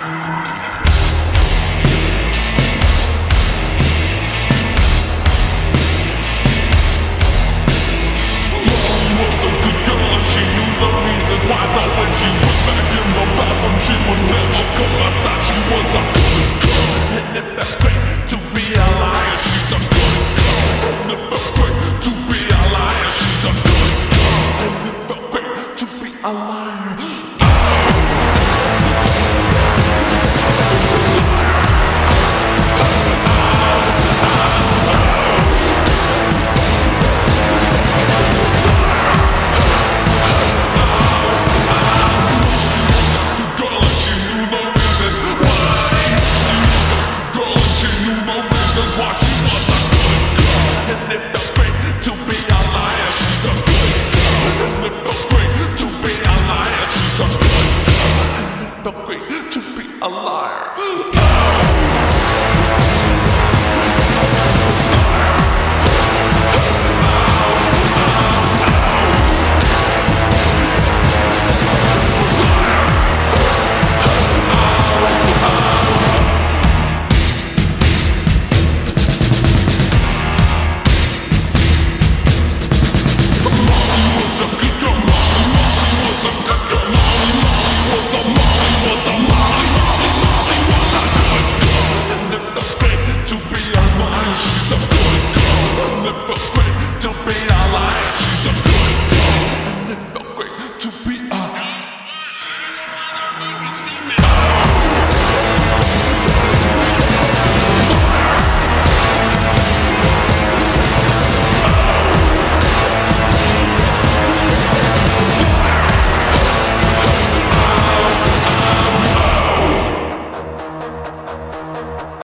was a good girl and she knew the reasons why. So when she was back in the bathroom, she would never come outside. She was a good girl, and it felt great to be a liar. She's a good girl, and it felt great to be a liar. She's a good girl, and it felt great to be a liar. Felt great to be a liar.